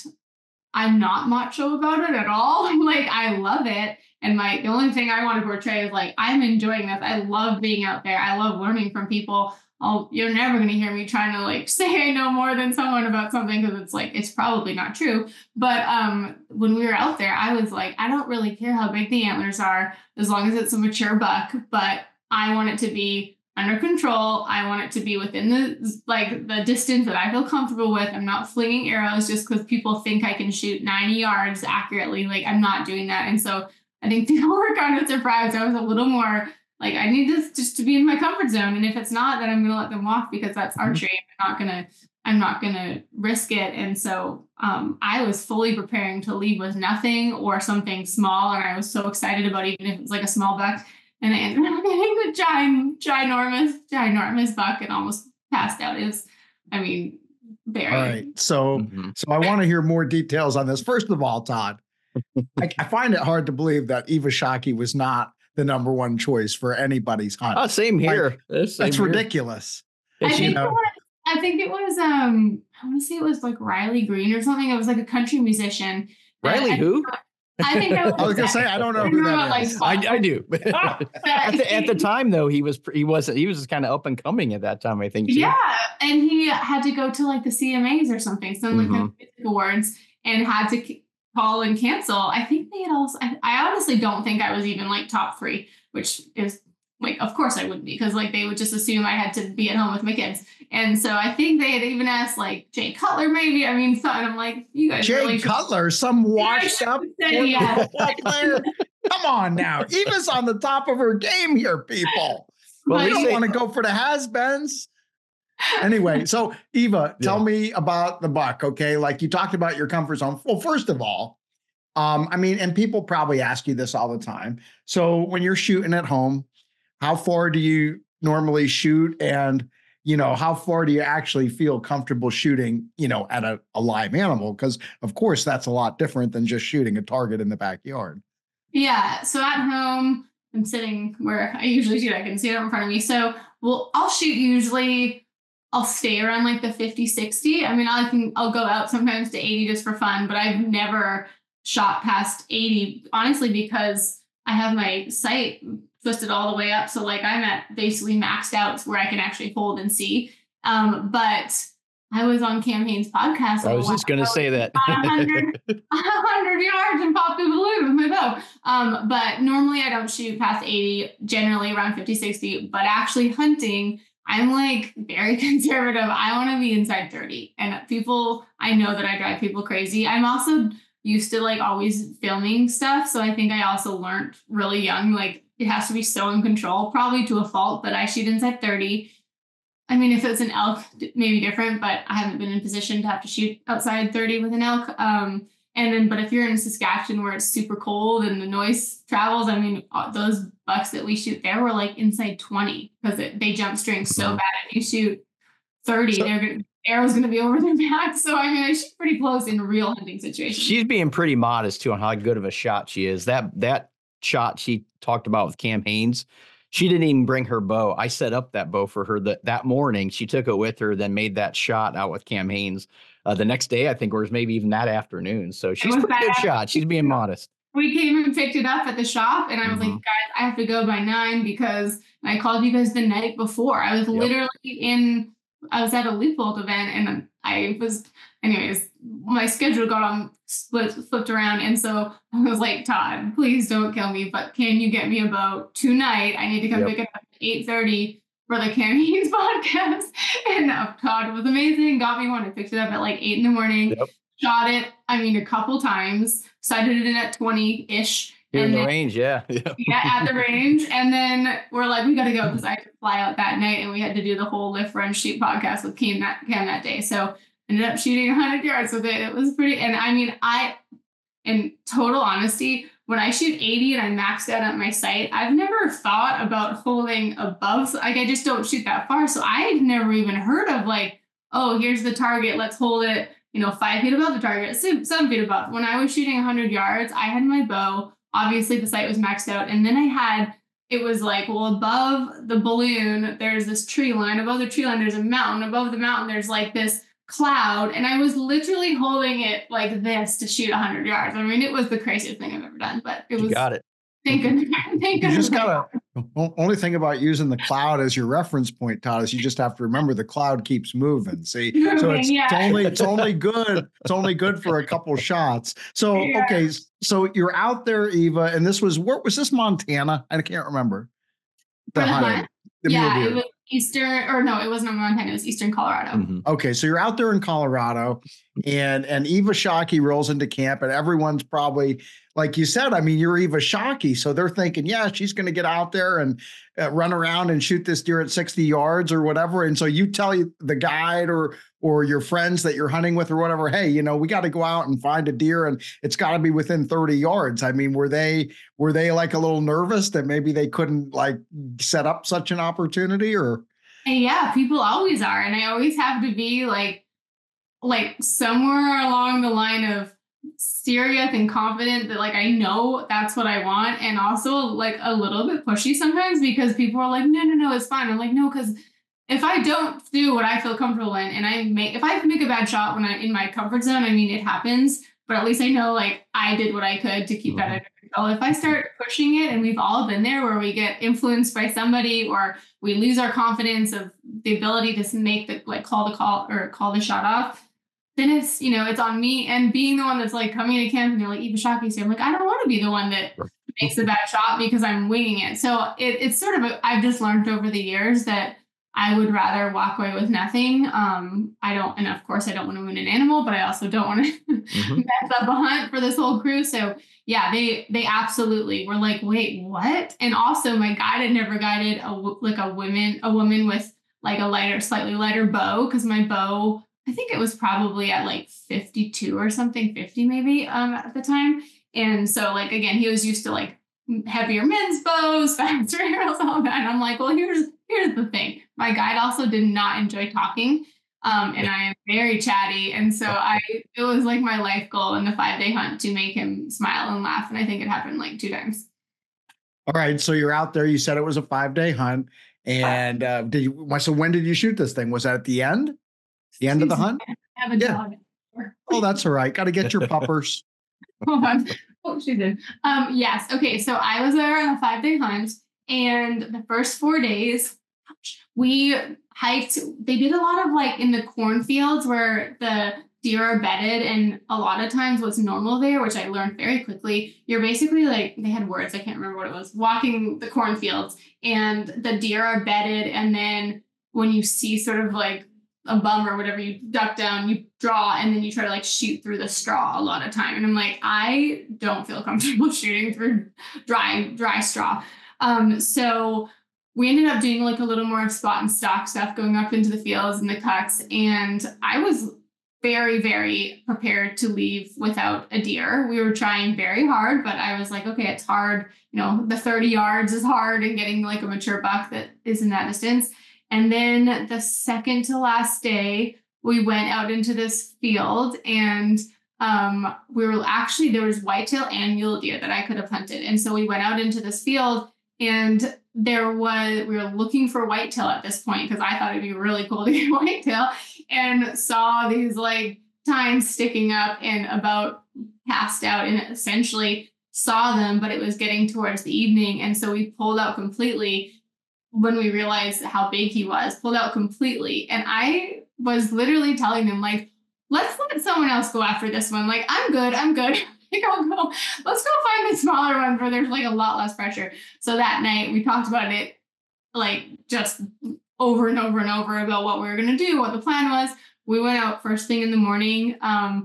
I'm not macho about it at all. Like I love it. And my, the only thing I want to portray is like, I'm enjoying this. I love being out there. I love learning from people. I'll, you're never going to hear me trying to like say I know more than someone about something, because it's like, it's probably not true. But um, when we were out there, I was like, I don't really care how big the antlers are, as long as it's a mature buck, but I want it to be under control. I want it to be within the, like the distance that I feel comfortable with. I'm not flinging arrows just because people think I can shoot ninety yards accurately. Like I'm not doing that. And so I think people were kind of surprised. I was a little more like, I need this just to be in my comfort zone. And if it's not, then I'm going to let them walk, because that's archery. I'm not going to, I'm not going to risk it. And so um, I was fully preparing to leave with nothing or something small. And I was so excited about, even if it's like a small buck. And I ended up getting the giant, ginormous, ginormous buck and almost passed out. It was, I mean, very. All right. So, mm-hmm. so I want to hear more details on this. First of all, Todd, I, I find it hard to believe that Eva Shockey was not the number one choice for anybody's hunt. Oh, same here. Like, same that's here. ridiculous. I think, it was, I think it was, um, I want to say it was like Riley Green or something. It was like a country musician. Riley I, who? I think I was, I was gonna say I don't know who that like, is. I, I do. at, the, at the time, though, he was he wasn't he was just kind of up and coming at that time. I think. Too. Yeah, and he had to go to like the C M As or something, some like mm-hmm. music awards, and had to call and cancel. I think they had also. I, I honestly don't think I was even like top three, which is like, of course I wouldn't be, because like they would just assume I had to be at home with my kids. And so I think they had even asked like Jay Cutler, maybe. I mean, so, and I'm like, you guys Jay really Cutler, some washed up yeah. player. Come on now. Eva's on the top of her game here, people. Well, you don't want to go for the has-beens. Anyway, so Eva, tell yeah. me about the buck, okay? Like you talked about your comfort zone. Well, first of all, um, I mean, and people probably ask you this all the time. So when you're shooting at home, how far do you normally shoot? And, you know, how far do you actually feel comfortable shooting, you know, at a, a live animal? Because, of course, that's a lot different than just shooting a target in the backyard. Yeah. So at home, I'm sitting where I usually shoot. I can see it in front of me. So well, I'll shoot usually, I'll stay around like the fifty, sixty. I mean, I can, I'll go out sometimes to eighty just for fun, but I've never shot past eighty, honestly, because I have my sight twisted all the way up. So like I'm at basically maxed out where I can actually hold and see. Um, but I was on Cam Hanes' podcast. I was just going to say that. one hundred, one hundred yards and popped the balloon with my bow. Um, but normally I don't shoot past eighty, generally around fifty, sixty, but actually hunting, I'm like very conservative. I want to be inside thirty, and people, I know that I drive people crazy. I'm also used to like always filming stuff. So I think I also learned really young, like it has to be so in control, probably to a fault, but I shoot inside thirty. I mean, if it's an elk, maybe different, but I haven't been in position to have to shoot outside thirty with an elk. Um, and then, but if you're in Saskatchewan where it's super cold and the noise travels, I mean, those bucks that we shoot there were like inside twenty because they jump strings so bad. If you shoot thirty, so, they're gonna, arrow's going to be over their back. So, I mean, I shoot pretty close in real hunting situations. She's being pretty modest too on how good of a shot she is. That, that shot she talked about with Cam Hanes, she didn't even bring her bow. I set up that bow for her that, that morning. She took it with her, then made that shot out with Cam Hanes. Uh, the next day, I think, or maybe even that afternoon. So she's a pretty good shot. She's being modest. We came and picked it up at the shop, and I was mm-hmm. like, guys, I have to go by nine because I called you guys the night before. I was yep. literally in, I was at a Leupold event, and I was, anyways, my schedule got on split, flipped around. And so I was like, Todd, please don't kill me, but can you get me a bow tonight? I need to come yep. pick it up at eight thirty for the Cam Hanes podcast. And uh, Todd was amazing. Got me one. I picked it up at like eight in the morning, yep. shot it, I mean, a couple times, sighted it in at twenty-ish. You're in the then, range, yeah. yeah. Yeah, at the range. And then we're like, we got to go because I had to fly out that night, and we had to do the whole lift, run, shoot podcast with Cam that, Cam that day. So ended up shooting one hundred yards with it. It was pretty, and I mean, I, in total honesty, when I shoot eighty and I maxed out at my sight, I've never thought about holding above, like I just don't shoot that far. So I had never even heard of like, oh, here's the target, let's hold it, you know, five feet above the target, seven feet above. When I was shooting one hundred yards, I had my bow, obviously the sight was maxed out, and then I had, it was like, well, above the balloon, there's this tree line, above the tree line, there's a mountain, above the mountain, there's like this cloud, and I was literally holding it like this to shoot one hundred yards. I mean, it was the craziest thing I've ever done, but it was. You got it. Thank goodness. Thank you just gotta. Only thing about using the cloud as your reference point, Todd, is you just have to remember the cloud keeps moving. See, so it's, yeah. it's only it's only good. It's only good for a couple shots. So yeah. okay, so you're out there, Eva, and this was where was this Montana? I can't remember. The, the hunt. The yeah, it was Eastern, or no, it wasn't Montana, it was Eastern Colorado. Mm-hmm. Okay, so you're out there in Colorado, and and Eva Shockey rolls into camp, and everyone's probably, like you said, I mean, you're Eva Shockey, so they're thinking, yeah, she's going to get out there and uh, run around and shoot this deer at sixty yards or whatever. And so you tell the guide or or your friends that you're hunting with or whatever, hey, you know, we got to go out and find a deer, and it's got to be within thirty yards. I mean, were they were they like a little nervous that maybe they couldn't like set up such an opportunity? Or and yeah, people always are, and I always have to be like like somewhere along the line of serious and confident that like I know that's what I want, and also like a little bit pushy sometimes because people are like, no, no, no, it's fine. I'm like, no, because if I don't do what I feel comfortable in, and I make, if I make a bad shot when I'm in my comfort zone, I mean, it happens, but at least I know like I did what I could to keep that under control. If I start pushing it, and we've all been there where we get influenced by somebody, or we lose our confidence of the ability to make the, like call the call or call the shot off, then it's, you know, it's on me. And being the one that's like coming to camp and they're like, Eva Shockey's here, I'm like, I don't want to be the one that makes the bad shot because I'm winging it. So it, it's sort of, a, I've just learned over the years that I would rather walk away with nothing. Um, I don't, and of course I don't want to wound an animal, but I also don't want to mm-hmm. mess up a hunt for this whole crew. So yeah, they, they absolutely were like, wait, what? And also my guide had never guided a, like a woman, a woman with like a lighter, slightly lighter bow. Cause my bow, I think it was probably at like fifty-two or something, fifty maybe um, at the time. And so like, again, he was used to like heavier men's bows, faster arrows, all that. And I'm like, well, here's, here's the thing. My guide also did not enjoy talking. Um, and I am very chatty. And so I, it was like my life goal in the five day hunt to make him smile and laugh. And I think it happened like two times. All right. So you're out there. You said it was a five day hunt. And uh, did you, so when did you shoot this thing? Was that at the end? The end of the hunt? I have a Yeah. dog. Oh, that's all right. Got to get your puppers. Hold on. Oh, she did. Um, yes. Okay. So I was there on a five day hunt, and the first four days we hiked. They did a lot of like in the cornfields where the deer are bedded, and a lot of times what's normal there, which I learned very quickly, you're basically like, they had words, I can't remember what it was, walking the cornfields, and the deer are bedded, and then when you see sort of like a bum or whatever, you duck down, you draw, and then you try to like shoot through the straw a lot of time. And I'm like, I don't feel comfortable shooting through dry, dry straw. Um, so we ended up doing like a little more spot and stock stuff, going up into the fields and the cuts. And I was very, very prepared to leave without a deer. We were trying very hard, but I was like, okay, it's hard. You know, the thirty yards is hard, and getting like a mature buck that is in that distance. And then the second to last day, we went out into this field, and um, we were actually, there was whitetail and mule deer that I could have hunted. And so we went out into this field, and there was, we were looking for whitetail at this point, because I thought it'd be really cool to get whitetail, and saw these like tines sticking up and about passed out, and essentially saw them, but it was getting towards the evening. And so we pulled out completely when we realized how big he was, pulled out completely. And I was literally telling them, like, let's let someone else go after this one. Like, I'm good, I'm good. Like, I'll go, let's go find the smaller one where there's like a lot less pressure. So that night we talked about it, like just over and over and over about what we were going to do, what the plan was. We went out first thing in the morning. Um,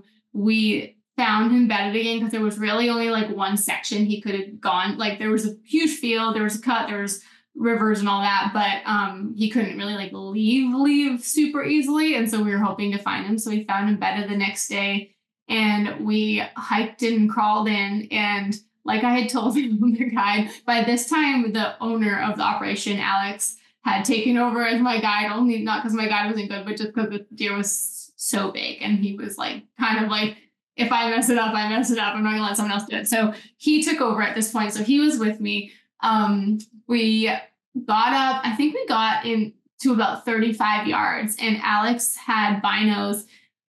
we found him bedded again, because there was really only like one section he could have gone. Like, there was a huge field, there was a cut, there was rivers and all that, but um, he couldn't really like leave, leave super easily. And so we were hoping to find him. So we found him bedded the next day, and we hiked and crawled in. And like I had told him, the guide, by this time, the owner of the operation, Alex, had taken over as my guide, only not because my guide wasn't good, but just because the deer was so big. And he was like, kind of like, if I mess it up, I mess it up. I'm not gonna let someone else do it. So he took over at this point. So he was with me. Um, we got up, I think we got in to about thirty-five yards, and Alex had binos,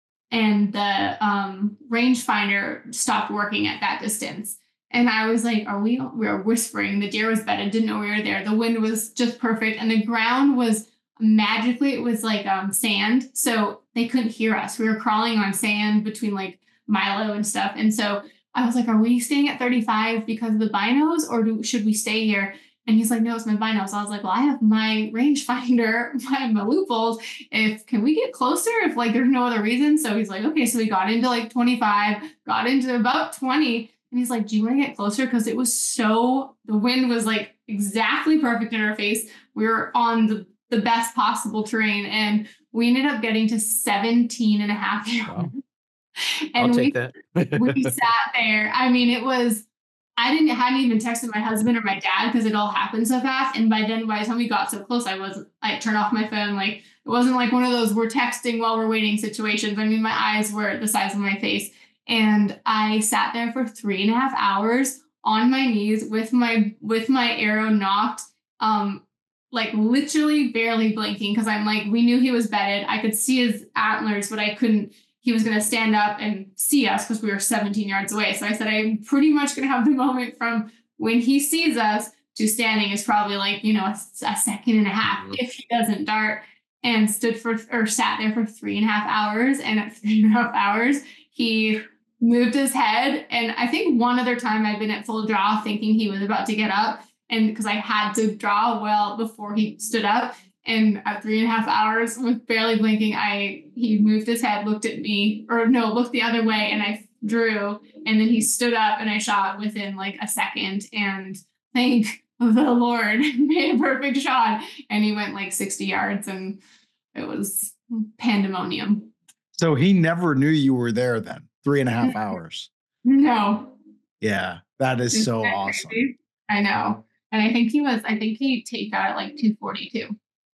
and the um, rangefinder stopped working at that distance. And I was like, are we, we were whispering, the deer was bedded, didn't know we were there. The wind was just perfect. And the ground was magically, it was like um, sand. So they couldn't hear us. We were crawling on sand between like Milo and stuff. And so I was like, are we staying at thirty-five because of the binos, or do, should we stay here? And he's like, no, it's my binos. So I was like, well, I have my rangefinder, my, my loopholes. If, can we get closer if like there's no other reason? So he's like, okay. So we got into like twenty-five, got into about twenty. And he's like, do you want to get closer? Because it was so, the wind was like exactly perfect in our face. We were on the, the best possible terrain. And we ended up getting to seventeen and a half yards. Wow. And I'll we, take that. we sat there. I mean, it was, I didn't hadn't even texted my husband or my dad because it all happened so fast. And by then, by the time we got so close, I wasn't, I turned off my phone. Like, it wasn't like one of those we're texting while we're waiting situations. I mean, my eyes were the size of my face. And I sat there for three and a half hours on my knees with my with my arrow knocked, um, like literally barely blinking, because I'm like, we knew he was bedded. I could see his antlers, but I couldn't. He was going to stand up and see us because we were seventeen yards away. So I said, I'm pretty much going to have the moment from when he sees us to standing is probably like, you know, a, a second and a half mm-hmm. if he doesn't dart. And stood for or sat there for three and a half hours. And at three and a half hours, he moved his head. And I think one other time I've been at full draw thinking he was about to get up. And because I had to draw well before he stood up. And at three and a half hours with barely blinking, I he moved his head, looked at me, or no, looked the other way, and I drew. And then he stood up and I shot within like a second. And thank the Lord, made a perfect shot. And he went like sixty yards, and it was pandemonium. So he never knew you were there then, three and a half hours. No. Yeah, that is It's so crazy. awesome. I know. And I think he was, I think he taped out at like two forty-two.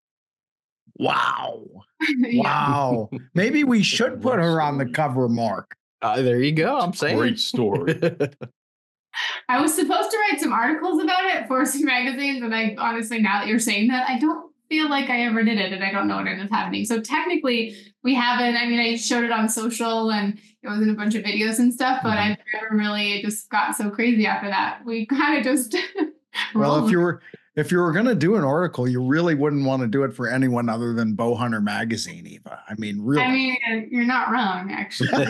Wow. Yeah. Wow. Maybe we should put her on the cover, Mark. Uh, there you go. I'm saying. Great story. I was supposed to write some articles about it for some magazines, and I honestly, now that you're saying that, I don't feel like I ever did it, and I don't know what ended up happening. So technically, we haven't. I mean, I showed it on social, and it was in a bunch of videos and stuff, but mm-hmm. I've never really. It just got so crazy after that. We kind of just. Well, if you were if you were going to do an article, you really wouldn't want to do it for anyone other than Bowhunter Magazine, Eva. I mean, really. I mean, you're not wrong, actually.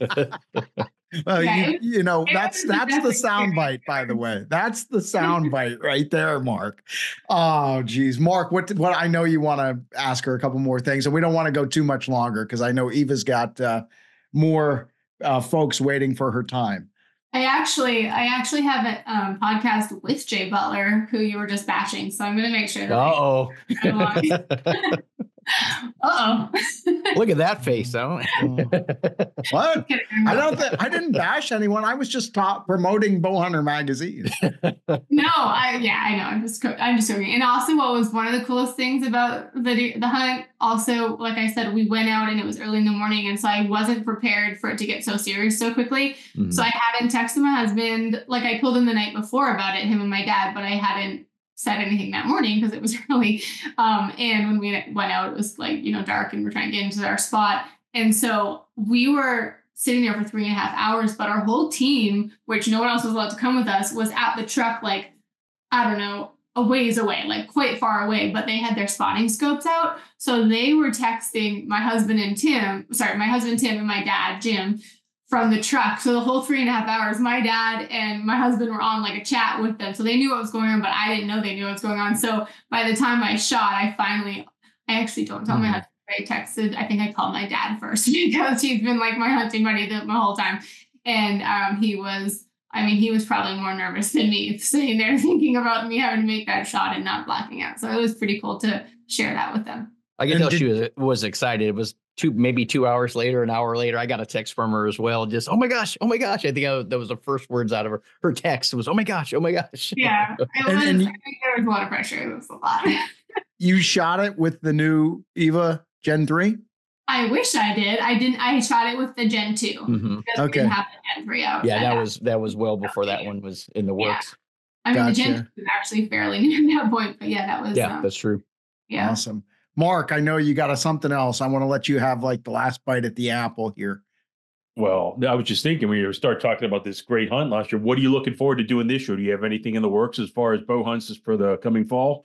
Well, yeah, you, you know, that's that's the soundbite, by the way. That's the soundbite right there, Mark. Oh, geez. Mark, what what I know you want to ask her a couple more things, and we don't want to go too much longer because I know Eva's got uh, more uh, folks waiting for her time. I actually, I actually have a um, podcast with Jay Butler, who you were just bashing. So I'm going to make sure. That Uh-oh. I, Uh-oh. Look at that face, though. What? I don't think I didn't bash anyone. I was just top promoting Bowhunter Magazine. No, I yeah, I know. I'm just I'm just joking. And also, what was one of the coolest things about the the hunt? Also, like I said, we went out and it was early in the morning, and so I wasn't prepared for it to get so serious so quickly. Mm-hmm. So I hadn't texted my husband. Like I told him the night before about it, him and my dad, but I hadn't said anything that morning because it was early. Um, and when we went out, it was like, you know, dark and we're trying to get into our spot. And so we were sitting there for three and a half hours, but our whole team, which no one else was allowed to come with us, was at the truck, like, I don't know, a ways away, like quite far away, but they had their spotting scopes out. So they were texting my husband and Tim, sorry, my husband, Tim, and my dad, Jim, from the truck. So the whole three and a half hours, my dad and my husband were on like a chat with them. So they knew what was going on, but I didn't know they knew what was going on. So by the time I shot, I finally, I actually don't tell mm-hmm. my husband. I texted, I think I called my dad first because he's been like my hunting buddy the, the whole time. And um, he was, I mean, he was probably more nervous than me sitting there thinking about me having to make that shot and not blacking out. So it was pretty cool to share that with them. I can tell she was, was excited. It was two, maybe two hours later, an hour later, I got a text from her as well. Just, oh my gosh, oh my gosh. I think I, that was the first words out of her. Her text was, oh my gosh, oh my gosh. Yeah, it was, and, and I think there was a lot of pressure. It was a lot. You shot it with the new Eva Gen three? I wish I did. I didn't. I shot it with the Gen two. Mm-hmm. Because okay. we didn't have the Gen three out. Yeah, that was that was well before that one was in the works. Yeah. I mean, gotcha. the Gen two was actually fairly new at that point, but yeah, that was. Yeah, um, that's true. Yeah. Awesome. Mark, I know you got a, something else. I want to let you have like the last bite at the apple here. Well, I was just thinking when you start talking about this great hunt last year, what are you looking forward to doing this year? Do you have anything in the works as far as bow hunts for the coming fall?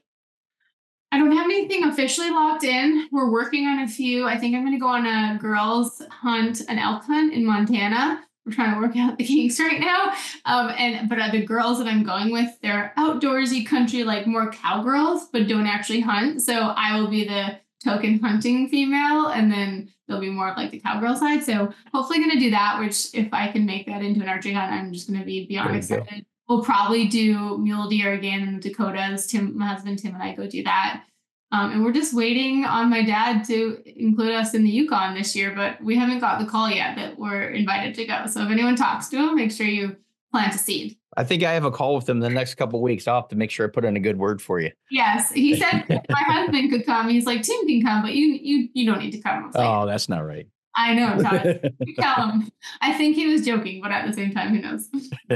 I don't have anything officially locked in. We're working on a few. I think I'm going to go on a girls hunt, an elk hunt in Montana. We're trying to work out the kinks right now. Um, and but uh, the girls that I'm going with, they're outdoorsy country, like more cowgirls, but don't actually hunt. So I will be the token hunting female, and then they'll be more of like the cowgirl side. So hopefully going to do that, which if I can make that into an archery hunt, I'm just going to be beyond excited. Go. We'll probably do mule deer again in the Dakotas. Tim, my husband, Tim, and I go do that. Um, and we're just waiting on my dad to include us in the Yukon this year, but we haven't got the call yet that we're invited to go. So if anyone talks to him, make sure you plant a seed. I think I have a call with him the next couple of weeks. I'll have to make sure I put in a good word for you. Yes. He said my husband could come. He's like, Tim can come, but you you you don't need to come. Like, oh, that's not right. I know, Todd. You tell him. I think he was joking, but at the same time, who knows?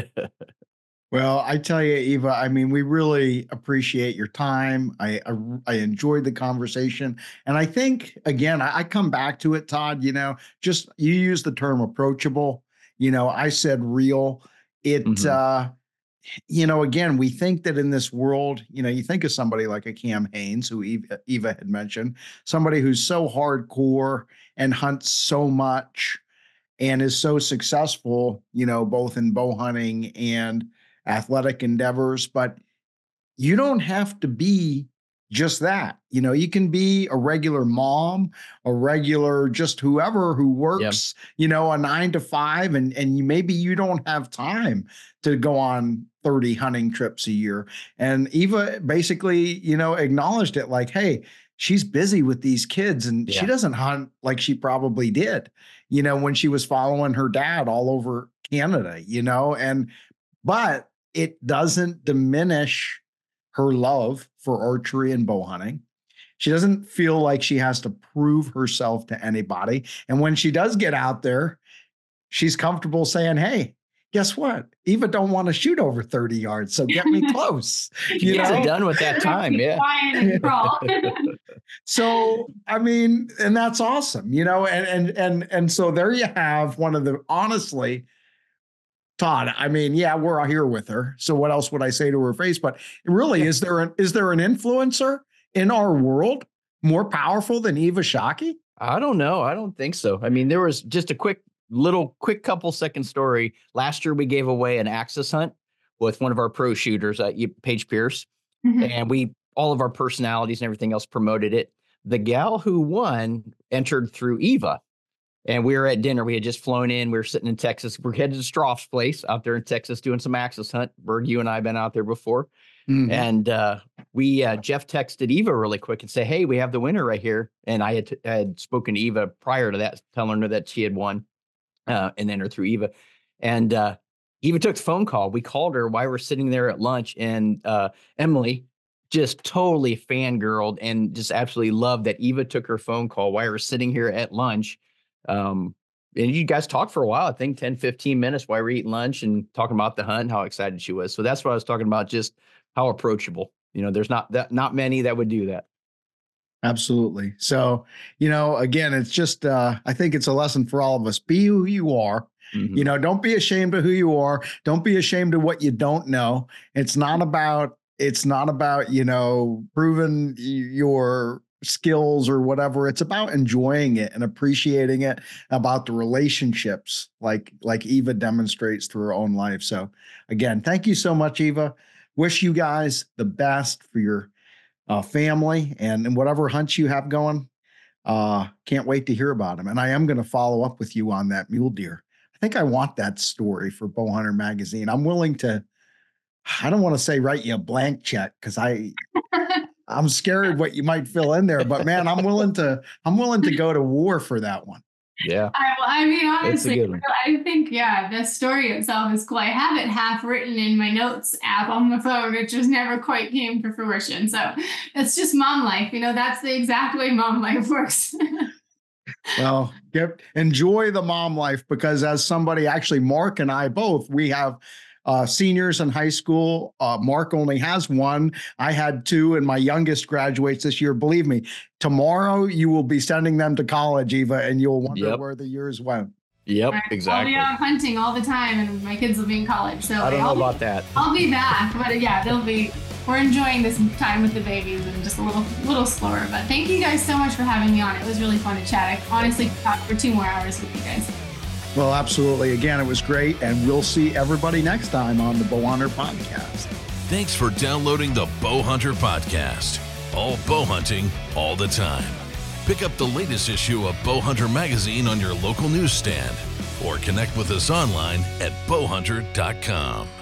Well, I tell you, Eva, I mean, we really appreciate your time. I I, I enjoyed the conversation. And I think, again, I, I come back to it, Todd, you know, just you use the term approachable. You know, I said real. It, mm-hmm. uh, you know, again, we think that in this world, you know, you think of somebody like a Cam Hanes, who Eva, Eva had mentioned, somebody who's so hardcore and hunts so much and is so successful, you know, both in bow hunting and athletic endeavors, but you don't have to be just that. You know, you can be a regular mom, a regular, just whoever who works, yep. you know, a nine to five, and, and you, maybe you don't have time to go on thirty hunting trips a year. And Eva basically, you know, acknowledged it like, hey, she's busy with these kids and yeah. she doesn't hunt like she probably did, you know, when she was following her dad all over Canada, you know, and, but it doesn't diminish her love for archery and bow hunting. She doesn't feel like she has to prove herself to anybody. And when she does get out there, she's comfortable saying, hey, guess what? Eva don't want to shoot over thirty yards, so get me close. You Gets know? it done with that time, yeah. And crawl. So, I mean, and that's awesome, you know, and, and, and, and so there you have one of the, honestly, Todd, I mean, yeah, we're here with her. So what else would I say to her face? But really, is there an, is there an influencer in our world more powerful than Eva Shockey? I don't know. I don't think so. I mean, there was just a quick little quick couple second story. Last year, we gave away an Axis hunt with one of our pro shooters, uh, Paige Pierce, mm-hmm. and we all of our personalities and everything else promoted it. The gal who won entered through Eva, and we were at dinner. We had just flown in. We were sitting in Texas. We're headed to Stroff's place out there in Texas doing some Axis hunt. Berg, you and I have been out there before. Mm-hmm. And uh, we, uh, Jeff texted Eva really quick and said, hey, we have the winner right here. And I had, t- I had spoken to Eva prior to that, telling her that she had won. Uh, and then her through Eva. And uh, Eva took the phone call. We called her while we were sitting there at lunch. And uh, Emily just totally fangirled and just absolutely loved that Eva took her phone call while we were sitting here at lunch. Um, and you guys talked for a while, I think ten, fifteen minutes while we were eating lunch and talking about the hunt and how excited she was. So that's what I was talking about, just how approachable. You know, there's not that not many that would do that. Absolutely. So, you know, again, it's just, uh, I think it's a lesson for all of us. Be who you are. Mm-hmm. You know, don't be ashamed of who you are. Don't be ashamed of what you don't know. It's not about, it's not about, you know, proving your skills or whatever. It's about enjoying it and appreciating it, about the relationships like, like Eva demonstrates through her own life. So again, thank you so much, Eva. Wish you guys the best for your Uh, family and, and whatever hunts you have going. Uh, can't wait to hear about them. And I am going to follow up with you on that mule deer. I think I want that story for Bowhunter Magazine. I'm willing to, I don't want to say write you a blank check because I, I'm scared what you might fill in there, but man, I'm willing to, I'm willing to go to war for that one. Yeah. I, well, I mean, honestly, I think, yeah, the story itself is cool. I have it half written in my notes app on the phone. It just never quite came to fruition. So it's just mom life. You know, that's the exact way mom life works. Well, get, enjoy the mom life, because as somebody, actually, Mark and I both, we have Uh, seniors in high school. Uh, Mark only has one. I had two, and my youngest graduates this year. Believe me, tomorrow you will be sending them to college, Eva, and you'll wonder yep. where the years went. Yep, right. exactly. I'll be out hunting all the time, and my kids will be in college. So I don't I'll know be, about that. I'll be back, but yeah, they'll be. We're enjoying this time with the babies and just a little, little slower. But thank you guys so much for having me on. It was really fun to chat. I honestly could talk for two more hours with you guys. Well, absolutely. Again, it was great, and we'll see everybody next time on the Bowhunter Podcast. Thanks for downloading the Bowhunter Podcast. All bow hunting, all the time. Pick up the latest issue of Bowhunter Magazine on your local newsstand, or connect with us online at bowhunter dot com.